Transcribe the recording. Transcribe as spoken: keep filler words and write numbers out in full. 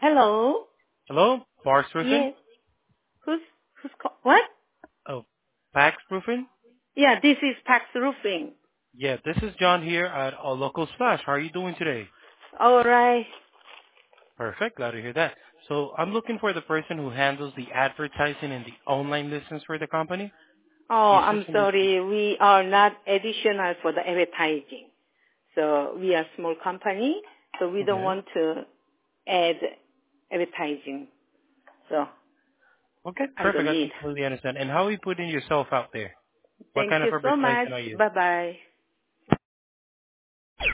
Hello? Hello, Parks Roofing? Yes. Who's, who's call? What? Oh, Pax Roofing? Yeah, this is Pax Roofing. Yeah, this is John here at a local splash. How are you doing today? Alright. Perfect, glad to hear that. So I'm looking for the person who handles the advertising and the online listings for the company. Oh, Is this I'm in the, sorry. We are not additional for the advertising. So we are small company, so we don't okay. want to add advertising. So Okay, I perfect. don't I need. completely understand. And how are you putting yourself out there? What Thank kind of you so much. advertising are you? Bye bye.